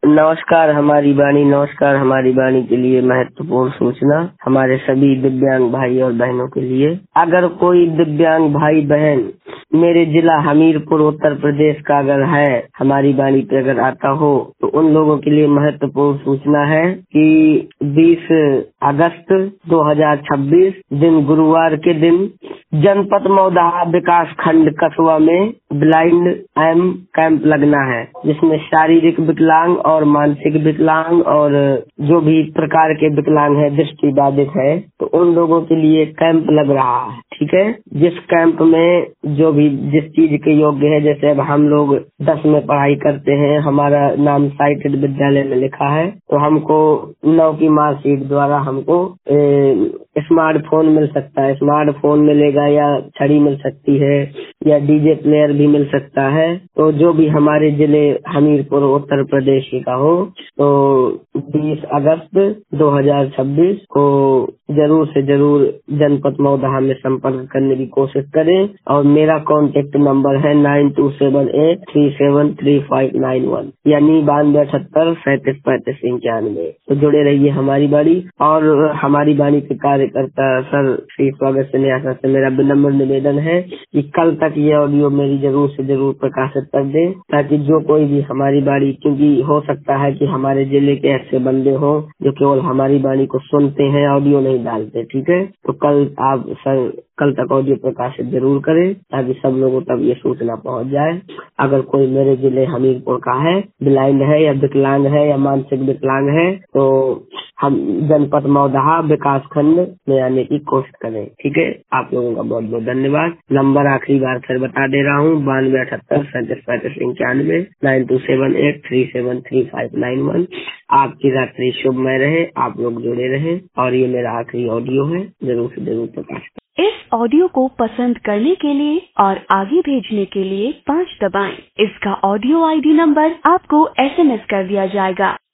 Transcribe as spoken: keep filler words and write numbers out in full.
नमस्कार हमारी वाणी नमस्कार हमारी वाणी के लिए महत्वपूर्ण सूचना हमारे सभी दिव्यांग भाई और बहनों के लिए। अगर कोई दिव्यांग भाई बहन मेरे जिला हमीरपुर उत्तर प्रदेश का अगर है, हमारी वाणी पे अगर आता हो, तो उन लोगों के लिए महत्वपूर्ण सूचना है कि बीस अगस्त दो हज़ार छब्बीस दिन गुरुवार के दिन जनपद मौदाहा विकास खंड कस्बा में ब्लाइंड एम कैंप लगना है, जिसमें शारीरिक विकलांग और मानसिक विकलांग और जो भी प्रकार के विकलांग है, दृष्टि बाधित है, तो उन लोगों के लिए कैंप लग रहा है। ठीक है, जिस कैंप में जो भी जिस चीज के योग्य है, जैसे अब हम लोग दस में पढ़ाई करते हैं, हमारा नाम साइटेड विद्यालय में लिखा है, तो हमको नौ की मार्कशीट द्वारा हमको स्मार्टफोन मिल सकता है। स्मार्टफोन मिलेगा या छड़ी मिल सकती है या डीजे प्लेयर भी मिल सकता है। तो जो भी हमारे जिले हमीरपुर उत्तर प्रदेश का हो, तो बीस अगस्त दो हज़ार छब्बीस को जरूर से जरूर जनपद मौदाहा में संपर्क करने की कोशिश करें। और मेरा कॉन्टेक्ट नंबर है nine two seven eight three seven three five nine one यानी बानवे अठहत्तर सैंतीस पैंतीस इक्यानवे। तो जुड़े रहिए हमारी वाणी। और हमारी वाणी के कार्यकर्ता सर श्री स्वागत से न्यासा से मेरा विनम्र निवेदन है कि कल तक ये ऑडियो मेरी जरूर से जरूर प्रकाशित कर दें, ताकि जो कोई भी हमारी वाणी, क्योंकि हो सकता है कि हमारे जिले के ऐसे बंदे हो जो केवल हमारी वाणी को सुनते हैं, ऑडियो नहीं डालते। ठीक है, तो कल आप सर कल तक ऑडियो प्रकाशित जरूर करें, ताकि सब लोगों तक ये सूचना पहुंच जाए। अगर कोई मेरे जिले हमीरपुर का है, ब्लाइंड है या विकलांग है या मानसिक विकलांग है, तो हम जनपद मौदाहा विकास खंड में आने की कोशिश करें। ठीक है, आप लोगों का बहुत बहुत धन्यवाद। नंबर आखिरी बार फिर बता दे रहा हूँ, बानवे अठहत्तर सैंतीस पैंतीस इक्यानवे nine two seven eight three seven three five nine one. आपकी रात्रि शुभमय रहे, आप लोग जुड़े रहे। और ये मेरा आखिरी ऑडियो है, जरूर से जरूर प्रकाश। इस ऑडियो को पसंद करने के लिए और आगे भेजने के लिए पाँच दबाएं। इसका ऑडियो आईडी नंबर आपको एसएमएस कर दिया जाएगा।